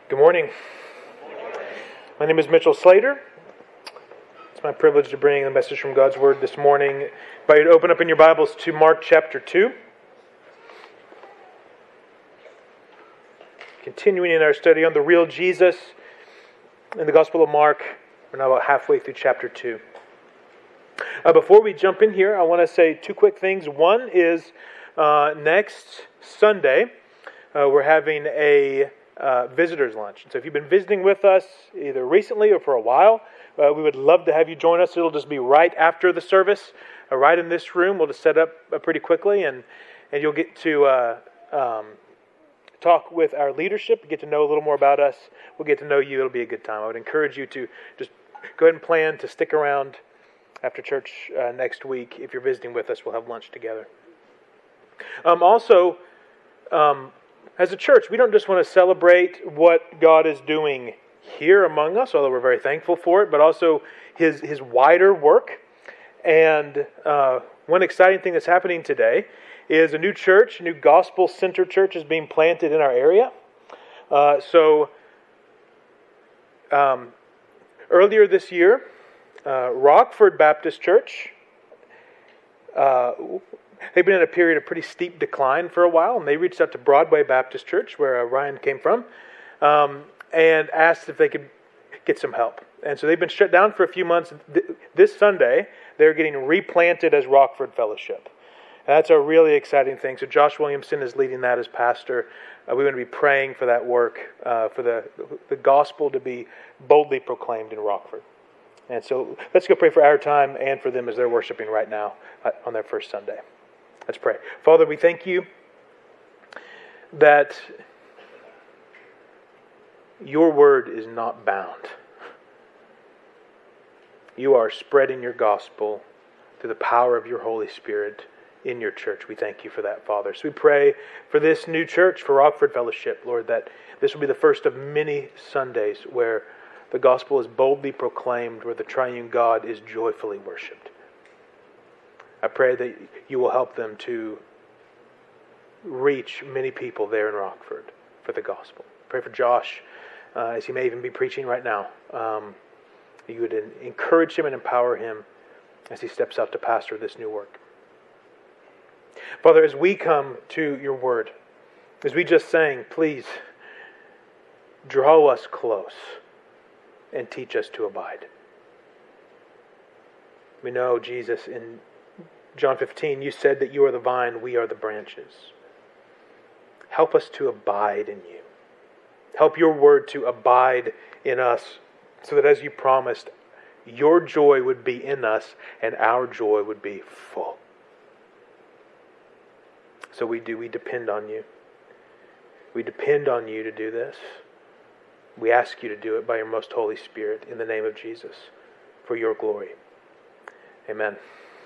Good morning. My name is Mitchell Slater. It's my privilege to bring the message from God's Word this morning. I invite you to open up in your Bibles to Mark chapter 2. Continuing in our study on the real Jesus in the Gospel of Mark. We're now about halfway through chapter 2. Before we jump in here, I want to say two quick things. One is next Sunday, we're having a visitors lunch. And so if you've been visiting with us either recently or for a while, we would love to have you join us. It'll just be right after the service, right in this room. We'll just set up pretty quickly, and you'll get to talk with our leadership, get to know a little more about us. We'll get to know you. It'll be a good time. I would encourage you to just go ahead and plan to stick around after church next week. If you're visiting with us, we'll have lunch together. Also, as a church, we don't just want to celebrate what God is doing here among us, although we're very thankful for it, but also His wider work. And one exciting thing that's happening today is a new church, a new gospel-centered church is being planted in our area. Earlier this year, Rockford Baptist Church, they've been in a period of pretty steep decline for a while, and they reached out to Broadway Baptist Church, where Ryan came from, and asked if they could get some help. And so they've been shut down for a few months. This Sunday, they're getting replanted as Rockford Fellowship. And that's a really exciting thing. So Josh Williamson is leading that as pastor. We're going to be praying for that work, for the gospel to be boldly proclaimed in Rockford. And so let's go pray for our time and for them as they're worshiping right now on their first Sunday. Let's pray. Father, we thank you that your word is not bound. You are spreading your gospel through the power of your Holy Spirit in your church. We thank you for that, Father. So we pray for this new church, for Rockford Fellowship, Lord, that this will be the first of many Sundays where the gospel is boldly proclaimed, where the triune God is joyfully worshipped. I pray that you will help them to reach many people there in Rockford for the gospel. Pray for Josh, as he may even be preaching right now. You would encourage him and empower him as he steps out to pastor this new work. Father, as we come to your word, as we just sang, please draw us close and teach us to abide. We know, Jesus, in John 15, you said that you are the vine, we are the branches. Help us to abide in you. Help your word to abide in us so that as you promised, your joy would be in us and our joy would be full. So we depend on you. We depend on you to do this. We ask you to do it by your most Holy Spirit in the name of Jesus for your glory. Amen.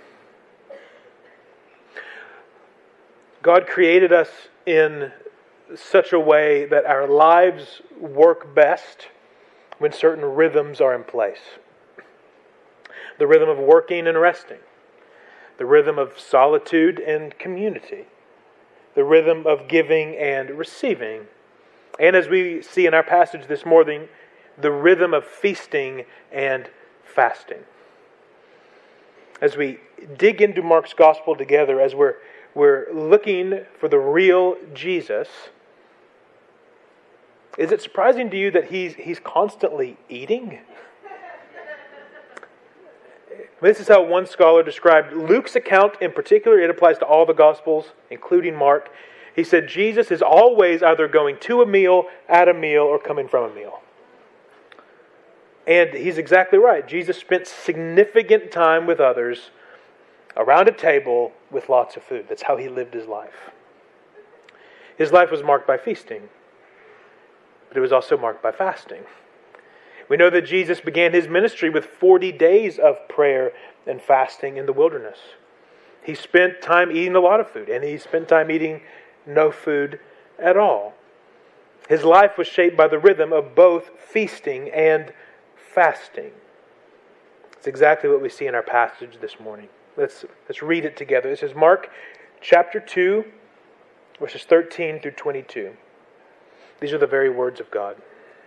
God created us in such a way that our lives work best when certain rhythms are in place. The rhythm of working and resting. The rhythm of solitude and community. The rhythm of giving and receiving. And as we see in our passage this morning, the rhythm of feasting and fasting. As we dig into Mark's gospel together, as we're looking for the real Jesus, is it surprising to you that he's constantly eating? This is how one scholar described Luke's account in particular. It applies to all the Gospels, including Mark. He said Jesus is always either going to a meal, at a meal, or coming from a meal. And he's exactly right. Jesus spent significant time with others around a table with lots of food. That's how he lived his life. His life was marked by feasting, but it was also marked by fasting. We know that Jesus began his ministry with 40 days of prayer and fasting in the wilderness. He spent time eating a lot of food, and he spent time eating no food at all. His life was shaped by the rhythm of both feasting and fasting. It's exactly what we see in our passage this morning. Let's read it together. This is Mark chapter 2, verses 13 through 22. These are the very words of God.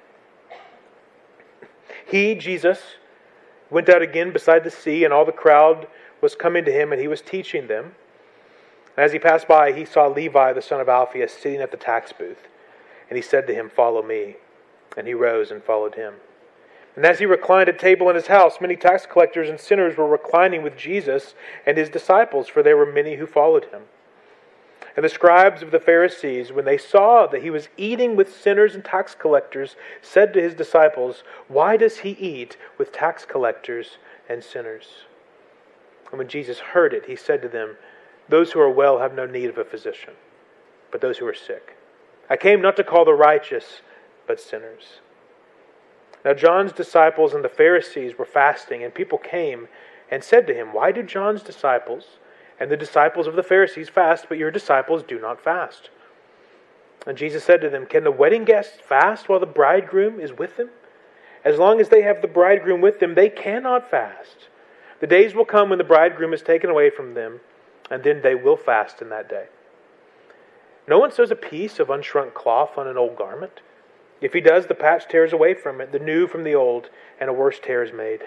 He, Jesus, went out again beside the sea, and all the crowd was coming to him, and he was teaching them. And as he passed by, he saw Levi, the son of Alphaeus, sitting at the tax booth. And he said to him, "Follow me." And he rose and followed him. And as he reclined at table in his house, many tax collectors and sinners were reclining with Jesus and his disciples, for there were many who followed him. And the scribes of the Pharisees, when they saw that he was eating with sinners and tax collectors, said to his disciples, "Why does he eat with tax collectors and sinners?" And when Jesus heard it, he said to them, "Those who are well have no need of a physician, but those who are sick. I came not to call the righteous, but sinners." Now John's disciples and the Pharisees were fasting, and people came and said to him, "Why do John's disciples and the disciples of the Pharisees fast, but your disciples do not fast?" And Jesus said to them, "Can the wedding guests fast while the bridegroom is with them? As long as they have the bridegroom with them, they cannot fast. The days will come when the bridegroom is taken away from them, and then they will fast in that day. No one sews a piece of unshrunk cloth on an old garment. If he does, the patch tears away from it, the new from the old, and a worse tear is made.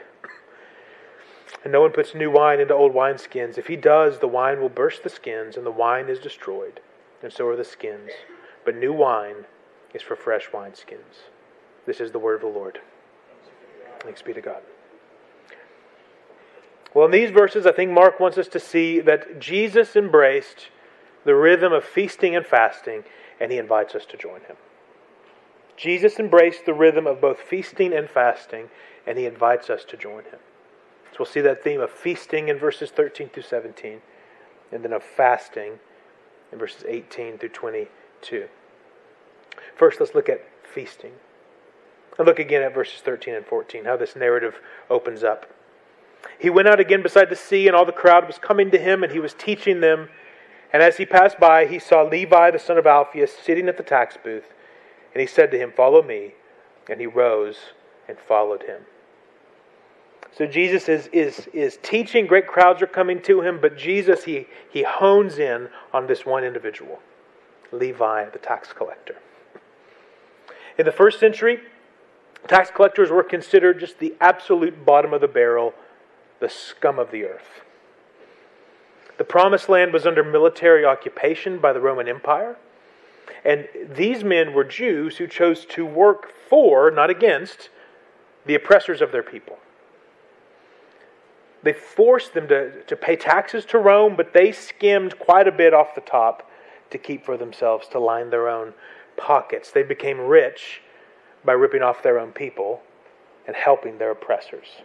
And no one puts new wine into old wineskins. If he does, the wine will burst the skins, and the wine is destroyed, and so are the skins. But new wine is for fresh wineskins." This is the word of the Lord. Thanks be to God. Well, in these verses, I think Mark wants us to see that Jesus embraced the rhythm of feasting and fasting, and he invites us to join him. Jesus embraced the rhythm of both feasting and fasting, and he invites us to join him. So we'll see that theme of feasting in verses 13 through 17, and then of fasting in verses 18 through 22. First, let's look at feasting. And look again at verses 13 and 14, how this narrative opens up. He went out again beside the sea, and all the crowd was coming to him, and he was teaching them. And as he passed by, he saw Levi, the son of Alphaeus, sitting at the tax booth. And he said to him, "Follow me." And he rose and followed him. So Jesus is teaching. Great crowds are coming to him, but Jesus, he hones in on this one individual, Levi, the tax collector. In the first century, tax collectors were considered just the absolute bottom of the barrel, the scum of the earth. The Promised Land was under military occupation by the Roman Empire. And these men were Jews who chose to work for, not against, the oppressors of their people. They forced them to pay taxes to Rome, but they skimmed quite a bit off the top to keep for themselves, to line their own pockets. They became rich by ripping off their own people and helping their oppressors.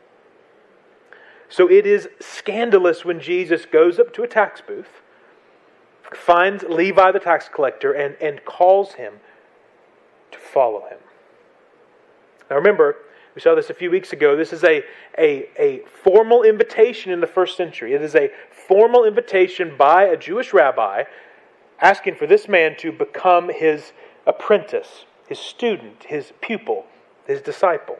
So it is scandalous when Jesus goes up to a tax booth, finds Levi the tax collector, and calls him to follow him. Now remember, we saw this a few weeks ago, this is a formal invitation in the first century. It is a formal invitation by a Jewish rabbi asking for this man to become his apprentice, his student, his pupil, his disciple.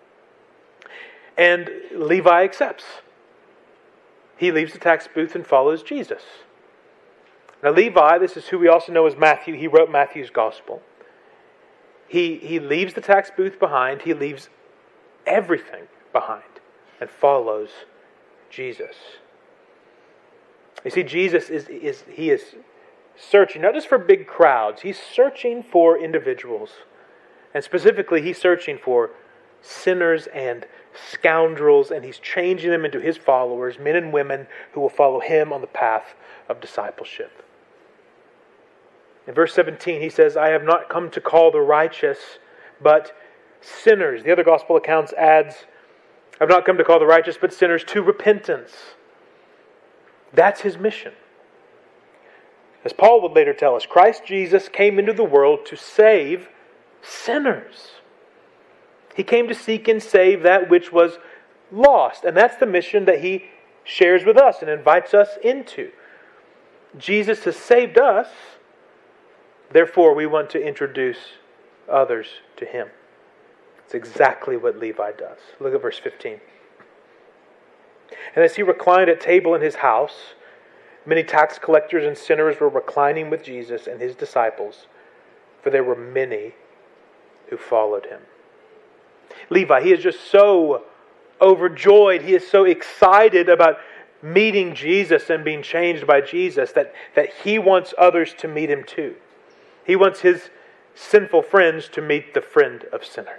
And Levi accepts. He leaves the tax booth and follows Jesus. Now Levi, this is who we also know as Matthew. He wrote Matthew's gospel. He leaves the tax booth behind. He leaves everything behind and follows Jesus. You see, Jesus is searching not just for big crowds. He's searching for individuals. And specifically, he's searching for sinners and scoundrels, and he's changing them into his followers, men and women who will follow him on the path of discipleship. In verse 17, he says, "I have not come to call the righteous, but sinners." The other gospel accounts adds, "I've not come to call the righteous, but sinners to repentance." That's his mission. As Paul would later tell us, Christ Jesus came into the world to save sinners. He came to seek and save that which was lost. And that's the mission that he shares with us and invites us into. Jesus has saved us. Therefore, we want to introduce others to him. It's exactly what Levi does. Look at verse 15. "And as he reclined at table in his house, many tax collectors and sinners were reclining with Jesus and his disciples, for there were many who followed him." Levi, he is just so overjoyed. He is so excited about meeting Jesus and being changed by Jesus that he wants others to meet him too. He wants his sinful friends to meet the friend of sinners.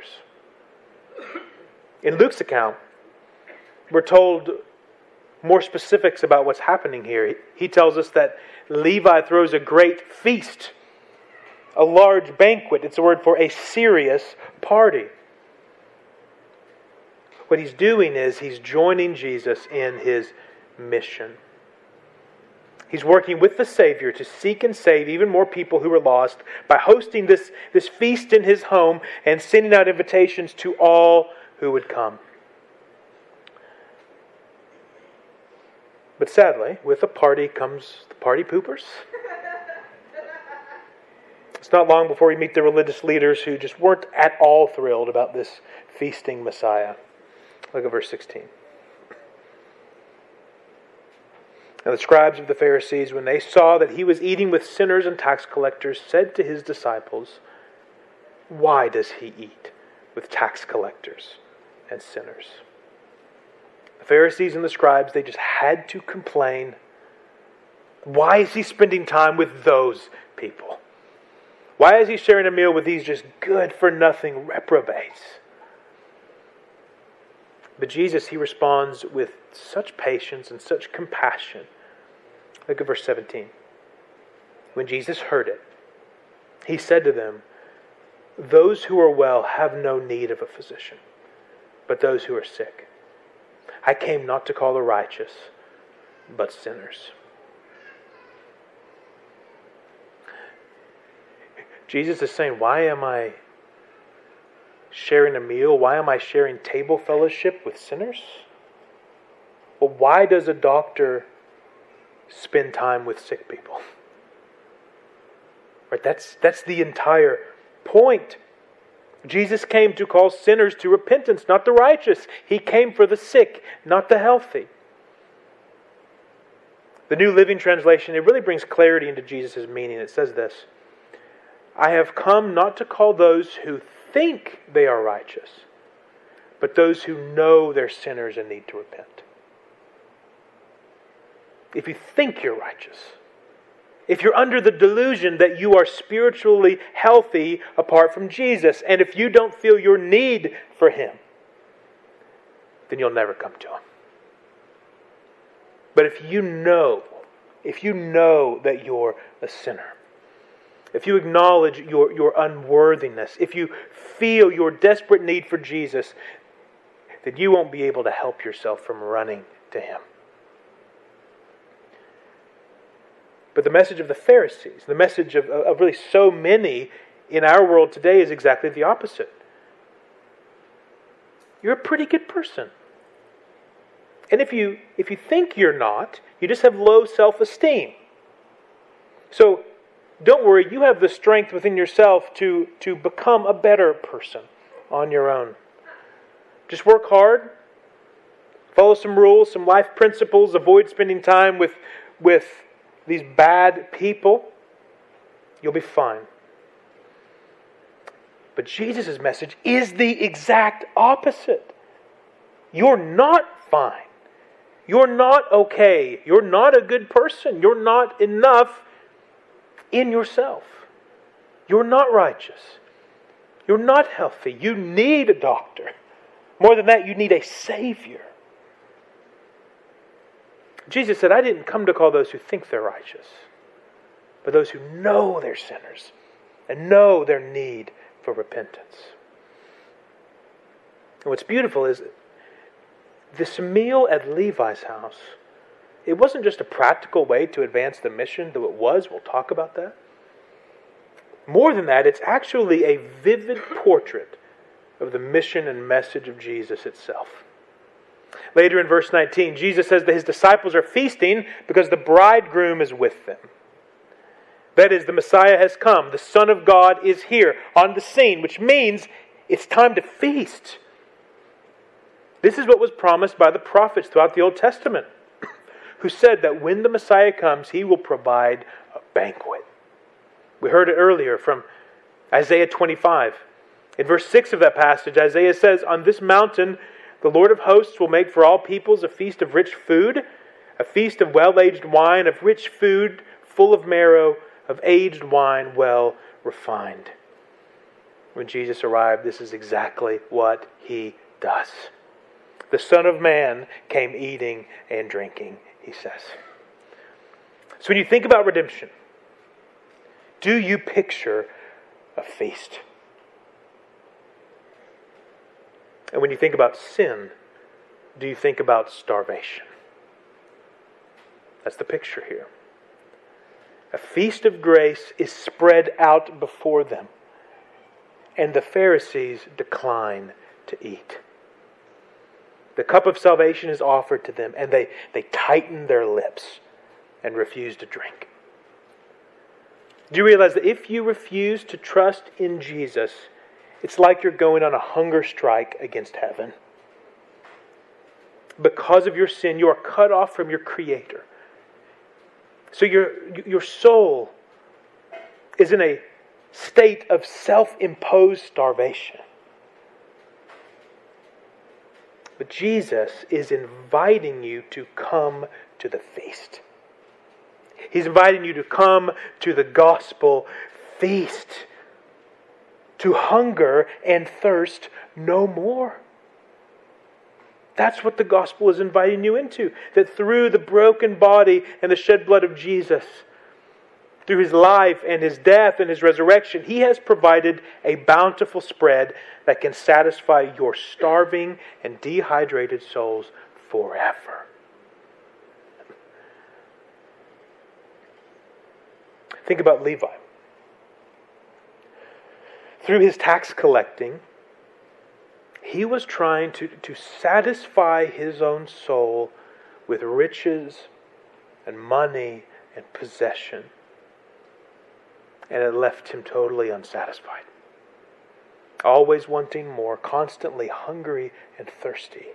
In Luke's account, we're told more specifics about what's happening here. He tells us that Levi throws a great feast, a large banquet. It's a word for a serious party. What he's doing is he's joining Jesus in his mission. He's working with the Savior to seek and save even more people who are lost by hosting this feast in his home and sending out invitations to all who would come. But sadly, with the party comes the party poopers. It's not long before we meet the religious leaders who just weren't at all thrilled about this feasting Messiah. Look at verse 16. Now the scribes of the Pharisees, when they saw that he was eating with sinners and tax collectors, said to his disciples, "Why does he eat with tax collectors and sinners?" The Pharisees and the scribes, they just had to complain. Why is he spending time with those people? Why is he sharing a meal with these just good-for-nothing reprobates? But Jesus, he responds with such patience and such compassion. Look at verse 17. When Jesus heard it, he said to them, "Those who are well have no need of a physician, but those who are sick. I came not to call the righteous, but sinners." Jesus is saying, why am I sharing a meal? Why am I sharing table fellowship with sinners? Well, why does a doctor spend time with sick people? Right? That's the entire point. Jesus came to call sinners to repentance, not the righteous. He came for the sick, not the healthy. The New Living Translation, it really brings clarity into Jesus' meaning. It says this: "I have come not to call those who think they are righteous, but those who know they're sinners and need to repent." If you think you're righteous, if you're under the delusion that you are spiritually healthy apart from Jesus, and if you don't feel your need for Him, then you'll never come to Him. But if you know that you're a sinner, if you acknowledge your unworthiness, if you feel your desperate need for Jesus, then you won't be able to help yourself from running to Him. But the message of the Pharisees, the message of really so many in our world today is exactly the opposite. You're a pretty good person. And if you think you're not, you just have low self-esteem. So don't worry, you have the strength within yourself to become a better person on your own. Just work hard, follow some rules, some life principles, avoid spending time with these bad people. You'll be fine. But Jesus' message is the exact opposite. You're not fine. You're not okay. You're not a good person. You're not enough in yourself. You're not righteous. You're not healthy. You need a doctor. More than that, you need a Savior. Jesus said, "I didn't come to call those who think they're righteous, but those who know they're sinners and know their need for repentance." And what's beautiful is this meal at Levi's house, it wasn't just a practical way to advance the mission, though it was. We'll talk about that. More than that, it's actually a vivid portrait of the mission and message of Jesus itself. Later in verse 19, Jesus says that His disciples are feasting because the bridegroom is with them. That is, the Messiah has come. The Son of God is here on the scene, which means it's time to feast. This is what was promised by the prophets throughout the Old Testament, who said that when the Messiah comes, He will provide a banquet. We heard it earlier from Isaiah 25. In verse 6 of that passage, Isaiah says, "On this mountain the Lord of hosts will make for all peoples a feast of rich food, a feast of well-aged wine, of rich food full of marrow, of aged wine well refined." When Jesus arrived, this is exactly what he does. The Son of Man came eating and drinking, he says. So when you think about redemption, do you picture a feast? And when you think about sin, do you think about starvation? That's the picture here. A feast of grace is spread out before them, and the Pharisees decline to eat. The cup of salvation is offered to them, and they tighten their lips and refuse to drink. Do you realize that if you refuse to trust in Jesus, it's like you're going on a hunger strike against heaven? Because of your sin, you are cut off from your Creator. So your soul is in a state of self-imposed starvation. But Jesus is inviting you to come to the feast. He's inviting you to come to the gospel feast. To hunger and thirst no more. That's what the gospel is inviting you into. That through the broken body and the shed blood of Jesus, through His life and His death and His resurrection, He has provided a bountiful spread that can satisfy your starving and dehydrated souls forever. Think about Levi. Through his tax collecting, he was trying to satisfy his own soul with riches and money and possession. And it left him totally unsatisfied. Always wanting more, constantly hungry and thirsty.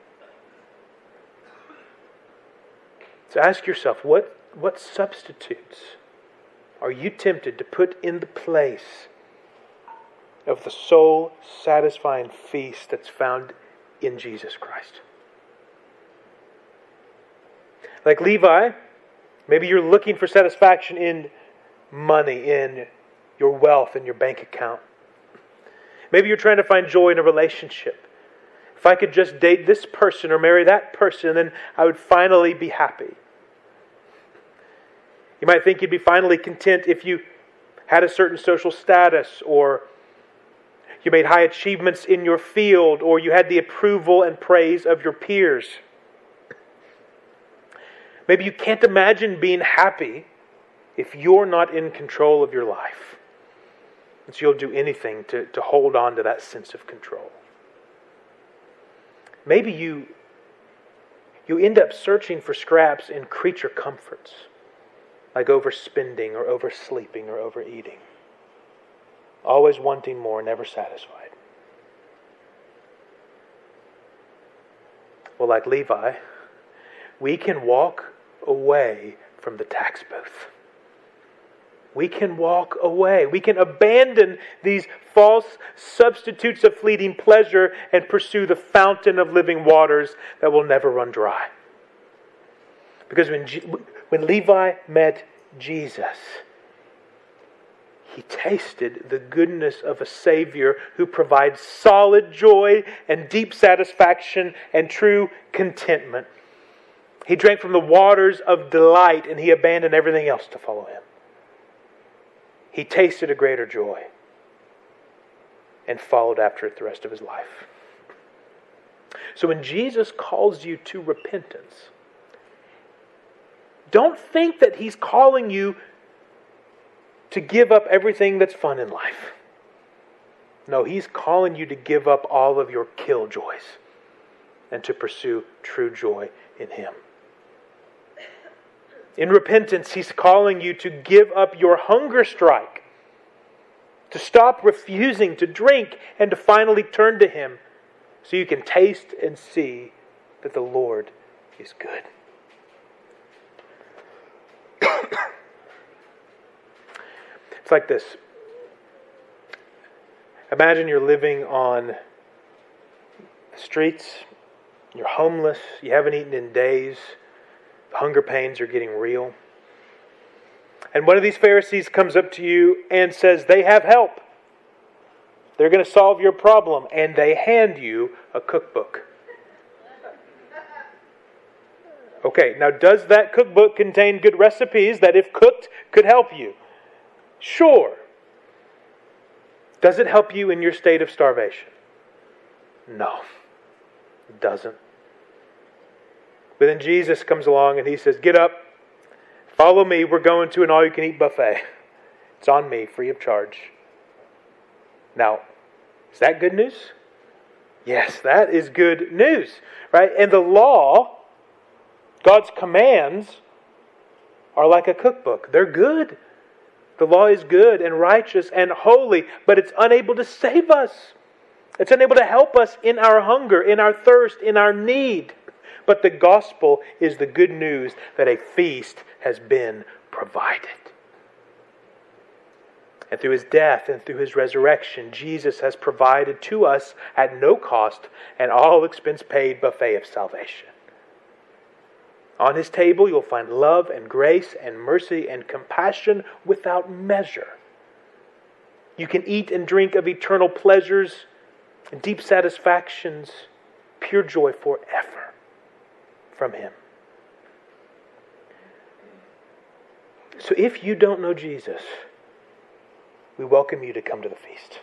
So ask yourself, what substitutes are you tempted to put in the place of the soul-satisfying feast that's found in Jesus Christ? Like Levi, maybe you're looking for satisfaction in money, in your wealth, in your bank account. Maybe you're trying to find joy in a relationship. If I could just date this person or marry that person, then I would finally be happy. You might think you'd be finally content if you had a certain social status, or you made high achievements in your field, or you had the approval and praise of your peers. Maybe you can't imagine being happy if you're not in control of your life. And so you'll do anything to hold on to that sense of control. Maybe you end up searching for scraps in creature comforts, like overspending or oversleeping or overeating. Always wanting more, never satisfied. Well, like Levi, we can walk away from the tax booth. We can walk away. We can abandon these false substitutes of fleeting pleasure and pursue the fountain of living waters that will never run dry. Because when Levi met Jesus, he tasted the goodness of a Savior who provides solid joy and deep satisfaction and true contentment. He drank from the waters of delight and he abandoned everything else to follow him. He tasted a greater joy and followed after it the rest of his life. So when Jesus calls you to repentance, don't think that He's calling you to give up everything that's fun in life. No, He's calling you to give up all of your killjoys and to pursue true joy in Him. In repentance, He's calling you to give up your hunger strike, to stop refusing to drink and to finally turn to Him so you can taste and see that the Lord is good. It's like this. Imagine you're living on the streets, you're homeless, you haven't eaten in days, the hunger pains are getting real. And one of these Pharisees comes up to you and says, they have help. They're going to solve your problem. And they hand you a cookbook. Okay, now does that cookbook contain good recipes that if cooked could help you? Sure. Does it help you in your state of starvation? No, it doesn't. But then Jesus comes along and He says, get up, follow me, we're going to an all-you-can-eat buffet. It's on me, free of charge. Now, is that good news? Yes, that is good news, right? And the law, God's commands, are like a cookbook. They're good. The law is good and righteous and holy, but it's unable to save us. It's unable to help us in our hunger, in our thirst, in our need. But the gospel is the good news that a feast has been provided. And through His death and through His resurrection, Jesus has provided to us at no cost an all-expense paid buffet of salvation. On His table you'll find love and grace and mercy and compassion without measure. You can eat and drink of eternal pleasures, deep satisfactions, pure joy forever from Him. So if you don't know Jesus, we welcome you to come to the feast.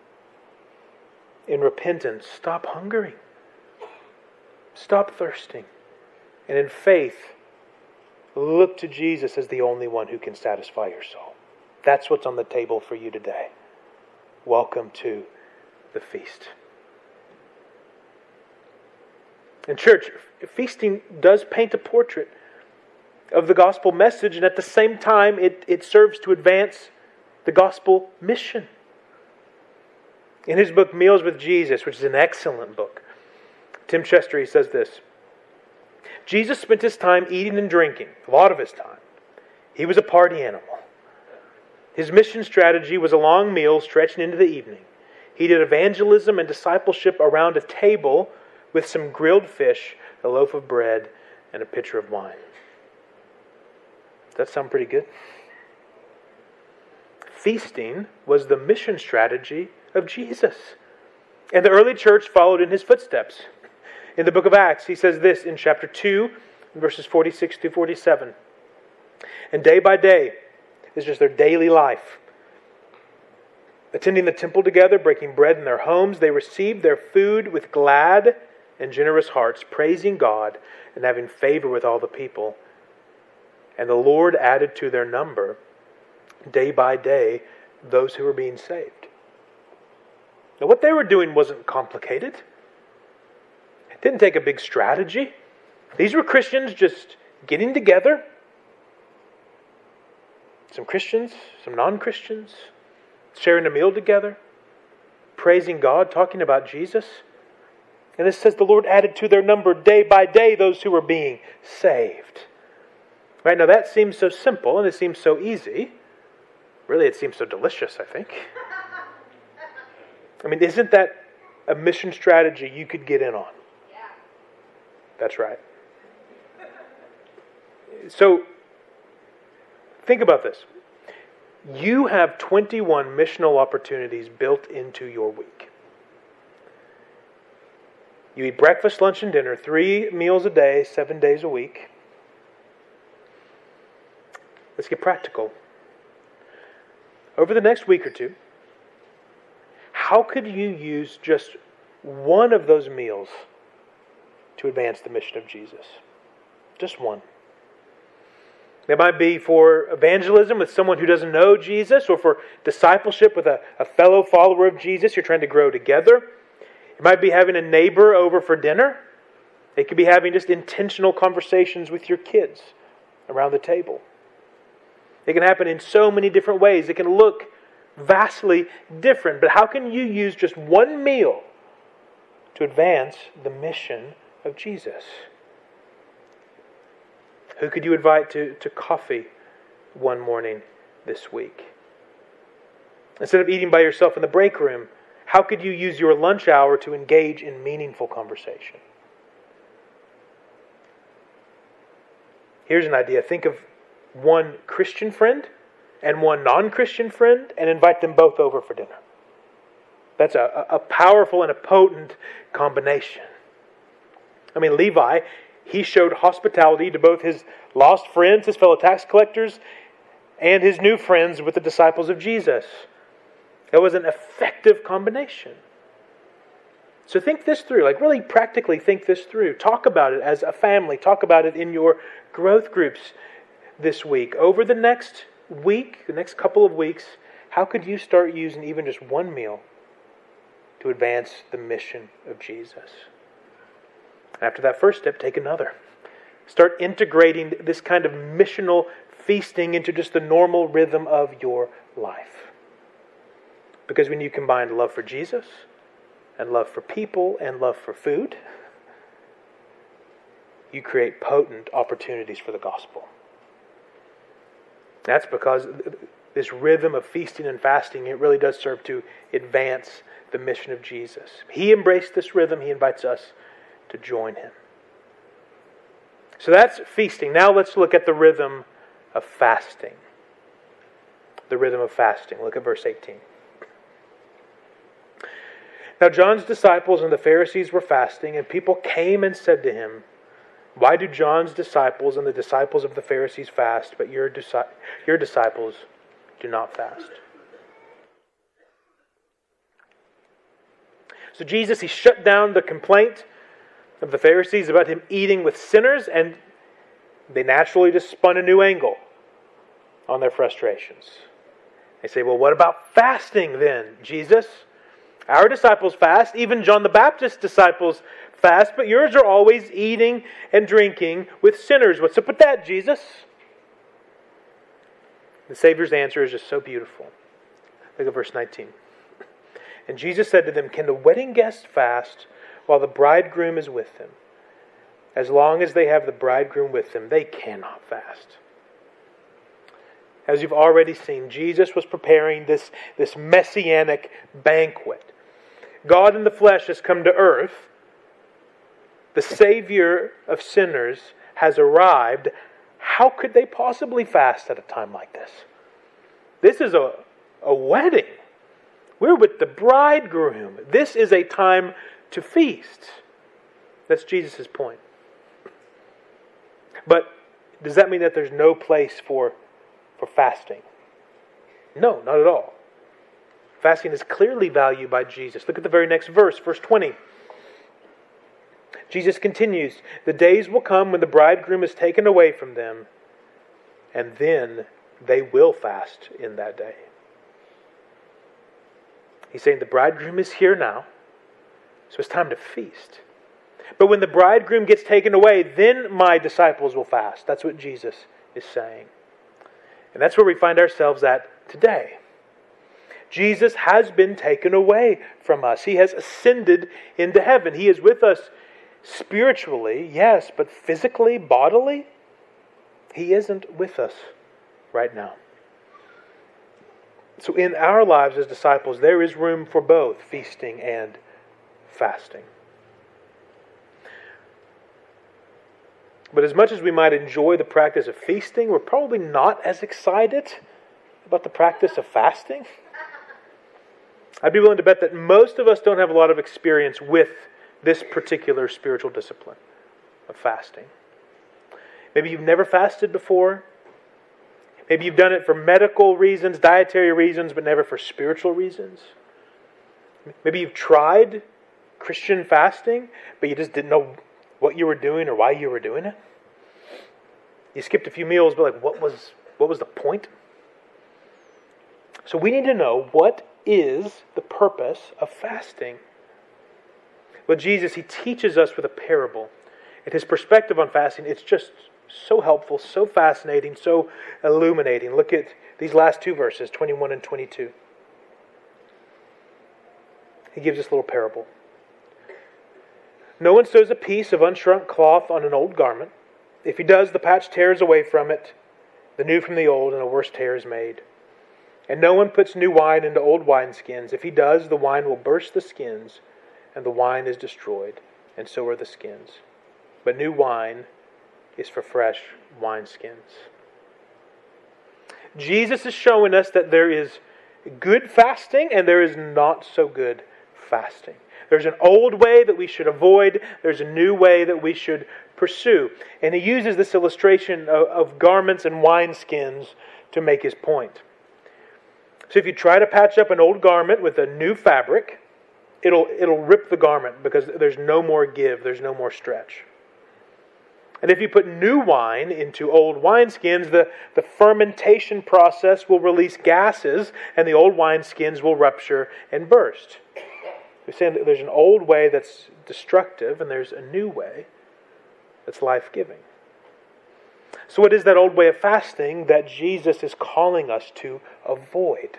In repentance, stop hungering. Stop thirsting. And in faith, look to Jesus as the only one who can satisfy your soul. That's what's on the table for you today. Welcome to the feast. In church, feasting does paint a portrait of the gospel message, and at the same time, it serves to advance the gospel mission. In his book, Meals with Jesus, which is an excellent book, Tim Chester, he says this: Jesus spent his time eating and drinking, a lot of his time. He was a party animal. His mission strategy was a long meal stretching into the evening. He did evangelism and discipleship around a table with some grilled fish, a loaf of bread, and a pitcher of wine. Does that sound pretty good? Feasting was the mission strategy of Jesus. And the early church followed in his footsteps. In the book of Acts, he says this in chapter 2, verses 46 through 47. And day by day, it's just their daily life. Attending the temple together, breaking bread in their homes, they received their food with glad and generous hearts, praising God and having favor with all the people. And the Lord added to their number, day by day, those who were being saved. Now, what they were doing wasn't complicated. It didn't take a big strategy. These were Christians just getting together. Some Christians, some non-Christians, sharing a meal together, praising God, talking about Jesus. And it says the Lord added to their number day by day those who were being saved. Right, now that seems so simple and it seems so easy. Really, it seems so delicious, I think. I mean, isn't that a mission strategy you could get in on? Yeah. That's right. So, think about this. You have 21 missional opportunities built into your week. You eat breakfast, lunch, and dinner, 3 meals a day, 7 days a week. Let's get practical. Over the next week or two, how could you use just one of those meals to advance the mission of Jesus? Just one. It might be for evangelism with someone who doesn't know Jesus, or for discipleship with a fellow follower of Jesus you're trying to grow together. It might be having a neighbor over for dinner. It could be having just intentional conversations with your kids around the table. It can happen in so many different ways. It can look vastly different. But how can you use just one meal to advance the mission of Jesus? Who could you invite to coffee one morning this week? Instead of eating by yourself in the break room, How could you use your lunch hour to engage in meaningful conversation? Here's an idea. Think of one Christian friend and one non-Christian friend and invite them both over for dinner. That's a powerful and a potent combination. I mean, Levi, he showed hospitality to both his lost friends, his fellow tax collectors, and his new friends with the disciples of Jesus. It was an effective combination. So think this through, like really practically think this through. Talk about it as a family. Talk about it in your growth groups this week. Over the next week, the next couple of weeks, how could you start using even just one meal to advance the mission of Jesus? After that first step, take another. Start integrating this kind of missional feasting into just the normal rhythm of your life. Because when you combine love for Jesus and love for people and love for food, you create potent opportunities for the gospel. That's because this rhythm of feasting and fasting, it really does serve to advance the mission of Jesus. He embraced this rhythm. He invites us to join him. So that's feasting. Now let's look at the rhythm of fasting. The rhythm of fasting. Look at verse 18. Now John's disciples and the Pharisees were fasting, and people came and said to him, "Why do John's disciples and the disciples of the Pharisees fast, but your disciples do not fast?" So Jesus, he shut down the complaint of the Pharisees about him eating with sinners, and they naturally just spun a new angle on their frustrations. They say, "Well, what about fasting then, Jesus? Our disciples fast, even John the Baptist's disciples fast, but yours are always eating and drinking with sinners. What's up with that, Jesus?" The Savior's answer is just so beautiful. Look at verse 19. And Jesus said to them, "Can the wedding guests fast while the bridegroom is with them? As long as they have the bridegroom with them, they cannot fast." As you've already seen, Jesus was preparing this messianic banquet. God in the flesh has come to earth. The Savior of sinners has arrived. How could they possibly fast at a time like this? This is a wedding. We're with the bridegroom. This is a time to feast. That's Jesus' point. But does that mean that there's no place for fasting? No, not at all. Fasting is clearly valued by Jesus. Look at the very next verse, verse 20. Jesus continues, "The days will come when the bridegroom is taken away from them, and then they will fast in that day." He's saying the bridegroom is here now, so it's time to feast. But when the bridegroom gets taken away, then my disciples will fast. That's what Jesus is saying. And that's where we find ourselves at today. Jesus has been taken away from us. He has ascended into heaven. He is with us spiritually, yes, but physically, bodily, He isn't with us right now. So in our lives as disciples, there is room for both feasting and fasting. But as much as we might enjoy the practice of feasting, we're probably not as excited about the practice of fasting. I'd be willing to bet that most of us don't have a lot of experience with this particular spiritual discipline of fasting. Maybe you've never fasted before. Maybe you've done it for medical reasons, dietary reasons, but never for spiritual reasons. Maybe you've tried Christian fasting, but you just didn't know what you were doing or why you were doing it. You skipped a few meals, but like, what was the point? So we need to know, what is the purpose of fasting? Well, Jesus, He teaches us with a parable. And His perspective on fasting, it's just so helpful, so fascinating, so illuminating. Look at these last two verses, 21 and 22. He gives us a little parable. "No one sews a piece of unshrunk cloth on an old garment. If he does, the patch tears away from it, the new from the old, and a worse tear is made. And no one puts new wine into old wineskins. If he does, the wine will burst the skins, and the wine is destroyed, and so are the skins. But new wine is for fresh wineskins. Jesus is showing us that there is good fasting and there is not so good fasting. There's an old way that we should avoid. There's a new way that we should pursue. And he uses this illustration of garments and wineskins to make his point. So if you try to patch up an old garment with a new fabric, it'll rip the garment because there's no more give, there's no more stretch. And if you put new wine into old wineskins, the fermentation process will release gases and the old wineskins will rupture and burst. We're saying that there's an old way that's destructive and there's a new way that's life-giving. So what is that old way of fasting that Jesus is calling us to avoid?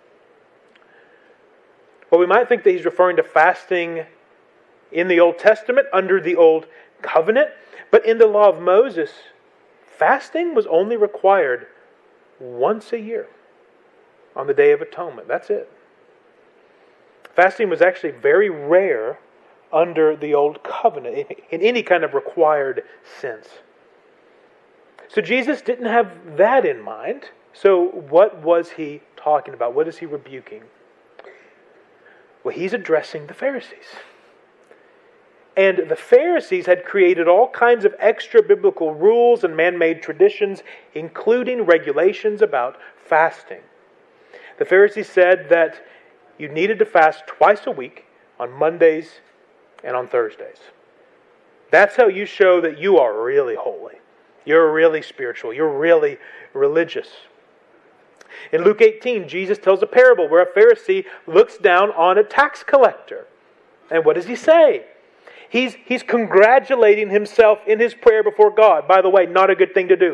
Well, we might think that he's referring to fasting in the Old Testament under the Old Covenant, but in the law of Moses, fasting was only required once a year on the Day of Atonement. That's it. Fasting was actually very rare under the Old Covenant in any kind of required sense. So Jesus didn't have that in mind. So what was he talking about? What is he rebuking? Well, he's addressing the Pharisees. And the Pharisees had created all kinds of extra biblical rules and man-made traditions, including regulations about fasting. The Pharisees said that you needed to fast twice a week on Mondays and on Thursdays. That's how you show that you are really holy. You're really spiritual. You're really religious. In Luke 18, Jesus tells a parable where a Pharisee looks down on a tax collector. And what does he say? He's congratulating himself in his prayer before God. By the way, not a good thing to do.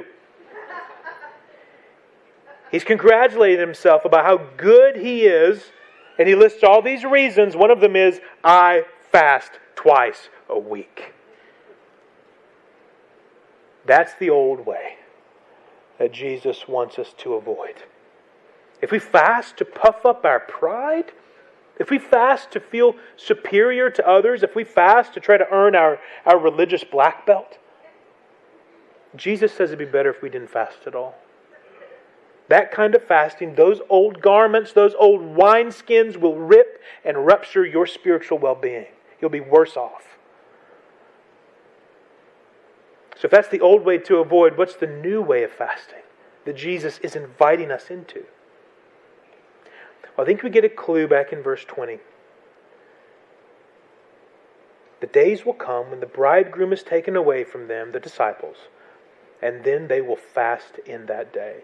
He's congratulating himself about how good he is. And he lists all these reasons. One of them is, I fast twice a week. That's the old way that Jesus wants us to avoid. If we fast to puff up our pride, if we fast to feel superior to others, if we fast to try to earn our religious black belt, Jesus says it'd be better if we didn't fast at all. That kind of fasting, those old garments, those old wineskins will rip and rupture your spiritual well-being. You'll be worse off. So if that's the old way to avoid, what's the new way of fasting that Jesus is inviting us into? Well, I think we get a clue back in verse 20. The days will come when the bridegroom is taken away from them, the disciples, and then they will fast in that day.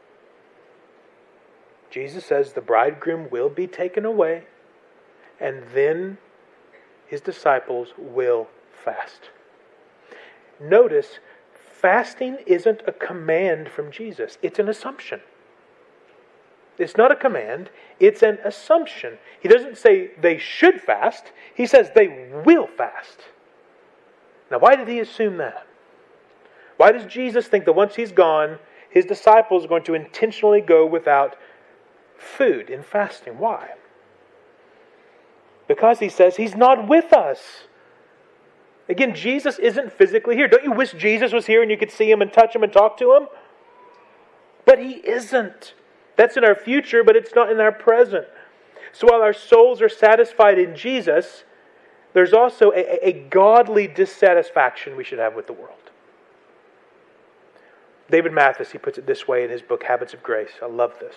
Jesus says the bridegroom will be taken away, and then his disciples will fast. Notice, fasting isn't a command from Jesus. It's an assumption. It's not a command. It's an assumption. He doesn't say they should fast. He says they will fast. Now, why did he assume that? Why does Jesus think that once he's gone, his disciples are going to intentionally go without food in fasting? Why? Because he says he's not with us. Again, Jesus isn't physically here. Don't you wish Jesus was here and you could see him and touch him and talk to him? But he isn't. That's in our future, but it's not in our present. So while our souls are satisfied in Jesus, there's also a godly dissatisfaction we should have with the world. David Mathis, he puts it this way in his book, Habits of Grace. I love this.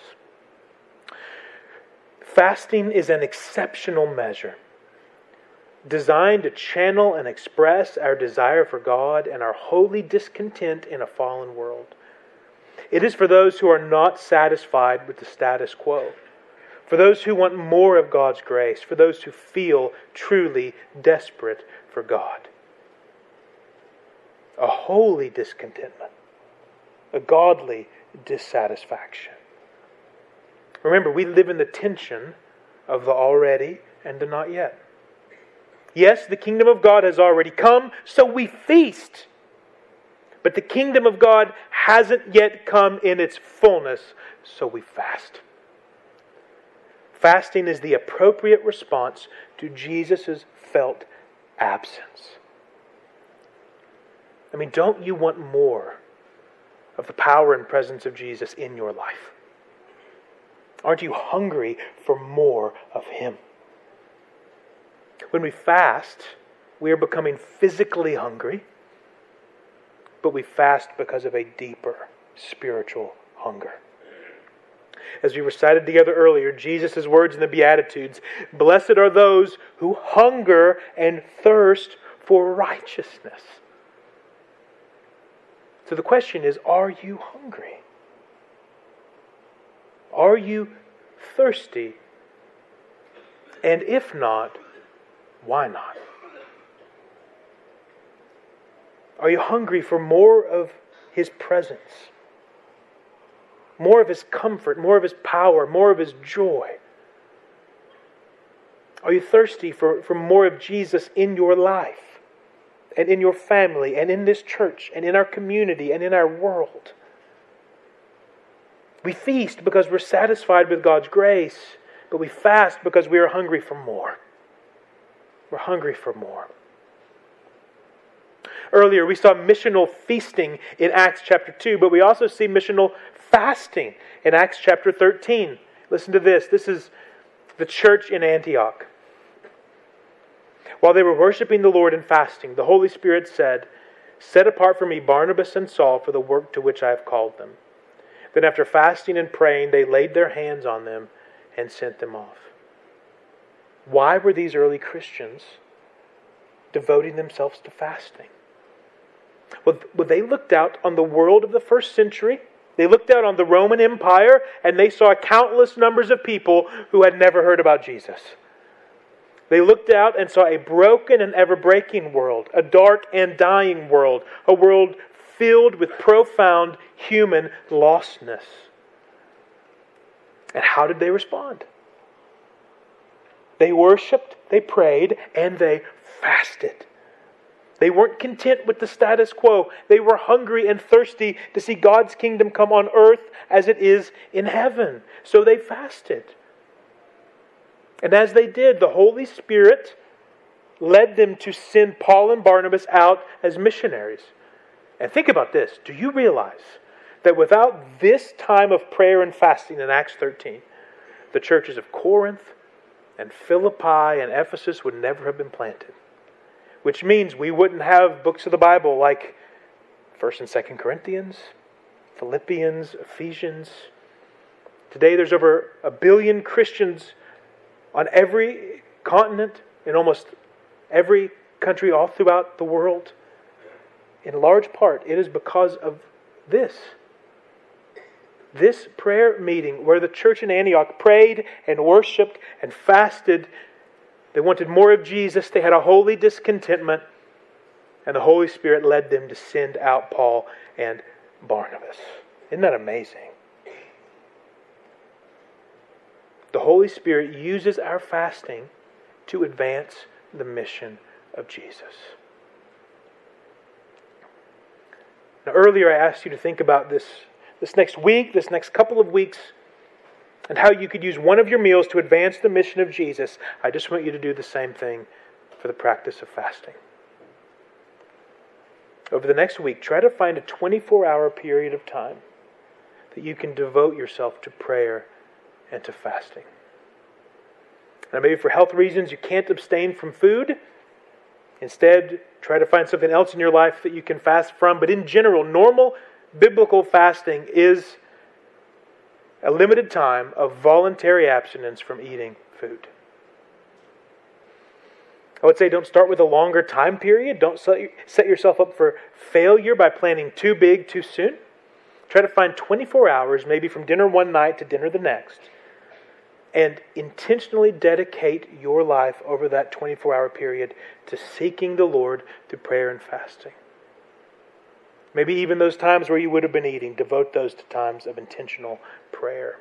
Fasting is an exceptional measure designed to channel and express our desire for God and our holy discontent in a fallen world. It is for those who are not satisfied with the status quo, for those who want more of God's grace, for those who feel truly desperate for God. A holy discontentment, a godly dissatisfaction. Remember, we live in the tension of the already and the not yet. Yes, the kingdom of God has already come, so we feast. But the kingdom of God hasn't yet come in its fullness, so we fast. Fasting is the appropriate response to Jesus' felt absence. I mean, don't you want more of the power and presence of Jesus in your life? Aren't you hungry for more of Him? When we fast, we are becoming physically hungry, but we fast because of a deeper spiritual hunger. As we recited together earlier, Jesus' words in the Beatitudes, "Blessed are those who hunger and thirst for righteousness." So the question is, are you hungry? Are you thirsty? And if not, why not? Are you hungry for more of His presence? More of His comfort, more of His power, more of His joy? Are you thirsty for more of Jesus in your life? And in your family, and in this church, and in our community, and in our world? We feast because we're satisfied with God's grace, but we fast because we are hungry for more. We're hungry for more. Earlier, we saw missional feasting in Acts chapter 2, but we also see missional fasting in Acts chapter 13. Listen to this. This is the church in Antioch. While they were worshiping the Lord and fasting, the Holy Spirit said, "Set apart for me Barnabas and Saul for the work to which I have called them." Then after fasting and praying, they laid their hands on them and sent them off. Why were these early Christians devoting themselves to fasting? Well, they looked out on the world of the first century. They looked out on the Roman Empire, and they saw countless numbers of people who had never heard about Jesus. They looked out and saw a broken and ever-breaking world, a dark and dying world, a world filled with profound human lostness. And how did they respond? They worshiped, they prayed, and they fasted. They weren't content with the status quo. They were hungry and thirsty to see God's kingdom come on earth as it is in heaven. So they fasted. And as they did, the Holy Spirit led them to send Paul and Barnabas out as missionaries. And think about this. Do you realize that without this time of prayer and fasting in Acts 13, the churches of Corinth and Philippi and Ephesus would never have been planted? Which means we wouldn't have books of the Bible like 1st and 2nd Corinthians, Philippians, Ephesians. Today there's over 1 billion Christians on every continent, in almost every country all throughout the world. In large part, it is because of this prayer meeting where the church in Antioch prayed and worshipped and fasted. They wanted more of Jesus. They had a holy discontentment. And the Holy Spirit led them to send out Paul and Barnabas. Isn't that amazing? The Holy Spirit uses our fasting to advance the mission of Jesus. Now, earlier I asked you to think about this next week, this next couple of weeks, and how you could use one of your meals to advance the mission of Jesus. I just want you to do the same thing for the practice of fasting. Over the next week, try to find a 24-hour period of time that you can devote yourself to prayer and to fasting. Now, maybe for health reasons you can't abstain from food. Instead, try to find something else in your life that you can fast from. But in general, normal biblical fasting is a limited time of voluntary abstinence from eating food. I would say don't start with a longer time period. Don't set yourself up for failure by planning too big too soon. Try to find 24 hours, maybe from dinner one night to dinner the next, and intentionally dedicate your life over that 24-hour period to seeking the Lord through prayer and fasting. Maybe even those times where you would have been eating, devote those to times of intentional prayer.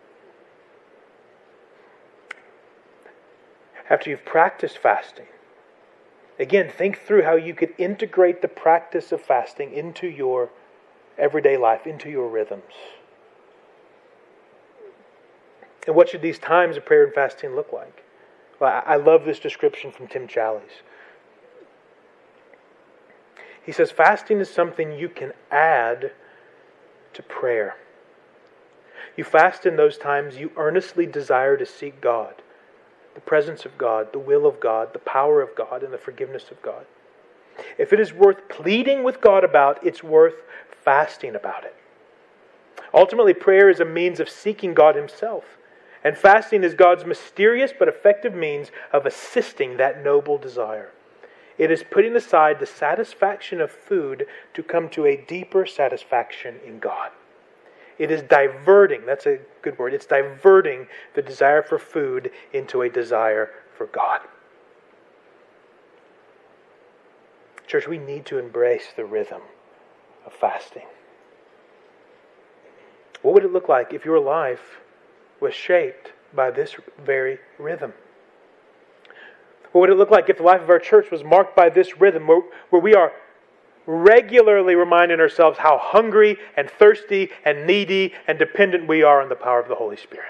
After you've practiced fasting, again, think through how you could integrate the practice of fasting into your everyday life, into your rhythms. And what should these times of prayer and fasting look like? Well, I love this description from Tim Challies. He says, fasting is something you can add to prayer. You fast in those times you earnestly desire to seek God, the presence of God, the will of God, the power of God, and the forgiveness of God. If it is worth pleading with God about, it's worth fasting about it. Ultimately, prayer is a means of seeking God Himself. And fasting is God's mysterious but effective means of assisting that noble desire. It is putting aside the satisfaction of food to come to a deeper satisfaction in God. It is diverting, that's a good word, it's diverting the desire for food into a desire for God. Church, we need to embrace the rhythm of fasting. What would it look like if your life was shaped by this very rhythm? What would it look like if the life of our church was marked by this rhythm, where we are regularly reminding ourselves how hungry and thirsty and needy and dependent we are on the power of the Holy Spirit?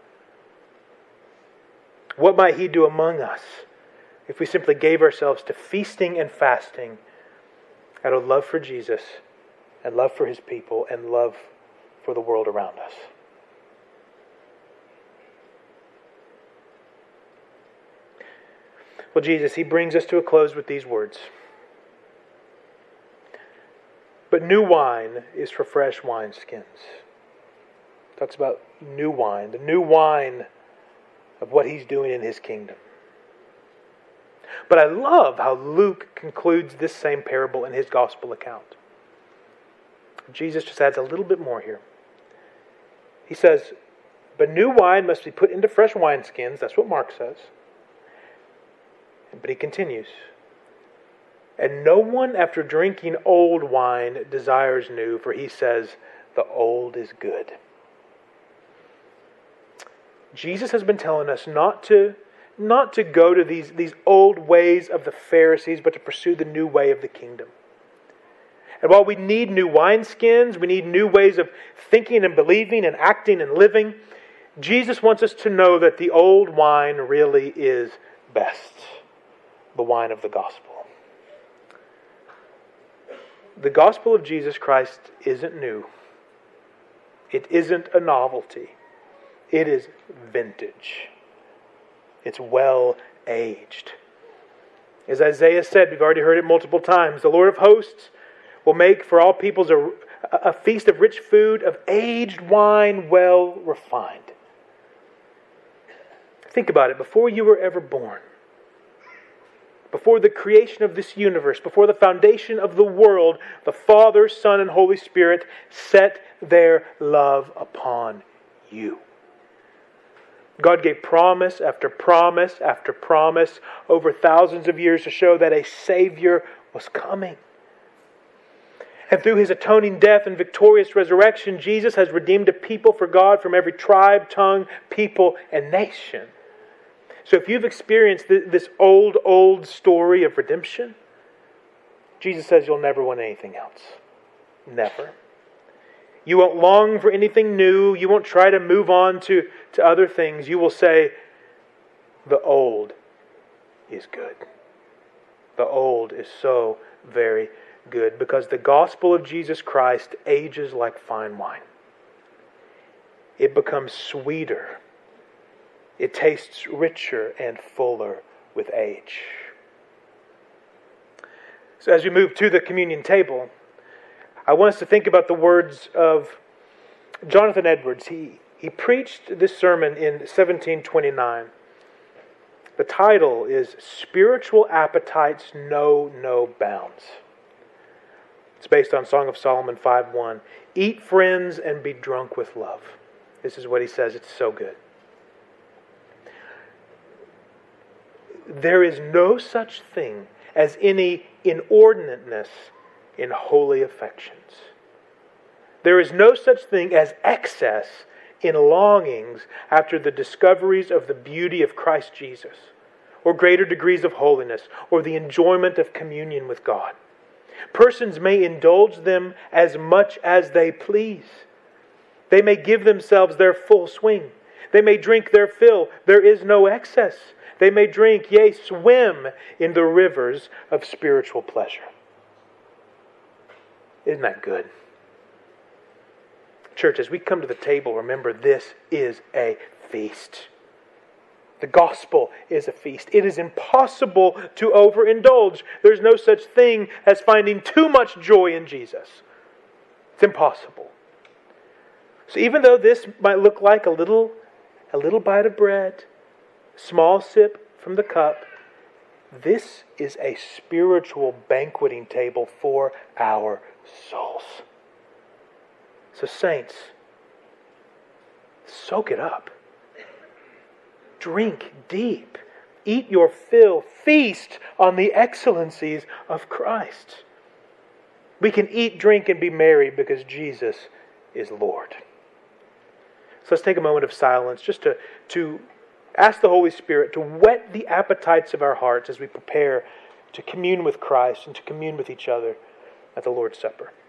What might He do among us if we simply gave ourselves to feasting and fasting out of love for Jesus and love for His people and love for the world around us? Well, Jesus, He brings us to a close with these words. But new wine is for fresh wineskins. Talks about new wine, the new wine of what He's doing in His kingdom. But I love how Luke concludes this same parable in his gospel account. Jesus just adds a little bit more here. He says, but new wine must be put into fresh wineskins. That's what Mark says. But he continues, and no one after drinking old wine desires new, for he says, the old is good. Jesus has been telling us not to go to these old ways of the Pharisees, but to pursue the new way of the kingdom. And while we need new wineskins, we need new ways of thinking and believing and acting and living, Jesus wants us to know that the old wine really is best. The wine of the gospel. The gospel of Jesus Christ isn't new. It isn't a novelty. It is vintage. It's well aged. As Isaiah said, we've already heard it multiple times, the Lord of hosts will make for all peoples a feast of rich food, of aged wine well refined. Think about it. Before you were ever born, before the creation of this universe, before the foundation of the world, the Father, Son, and Holy Spirit set their love upon you. God gave promise after promise after promise over thousands of years to show that a Savior was coming. And through His atoning death and victorious resurrection, Jesus has redeemed a people for God from every tribe, tongue, people, and nation. So if you've experienced this old story of redemption, Jesus says you'll never want anything else. Never. You won't long for anything new. You won't try to move on to other things. You will say, the old is good. The old is so very good, because the gospel of Jesus Christ ages like fine wine. It becomes sweeter. It tastes richer and fuller with age. So as we move to the communion table, I want us to think about the words of Jonathan Edwards. He preached this sermon in 1729. The title is Spiritual Appetites Know No Bounds. It's based on Song of Solomon 5:1. Eat, friends, and be drunk with love. This is what he says. It's so good. There is no such thing as any inordinateness in holy affections. There is no such thing as excess in longings after the discoveries of the beauty of Christ Jesus, or greater degrees of holiness, or the enjoyment of communion with God. Persons may indulge them as much as they please. They may give themselves their full swing. They may drink their fill. There is no excess. They may drink, yea, swim in the rivers of spiritual pleasure. Isn't that good? Church, as we come to the table, remember this is a feast. The gospel is a feast. It is impossible to overindulge. There's no such thing as finding too much joy in Jesus. It's impossible. So even though this might look like a little bite of bread, small sip from the cup, this is a spiritual banqueting table for our souls. So saints, soak it up. Drink deep. Eat your fill. Feast on the excellencies of Christ. We can eat, drink, and be merry because Jesus is Lord. So let's take a moment of silence just to ask the Holy Spirit to whet the appetites of our hearts as we prepare to commune with Christ and to commune with each other at the Lord's Supper.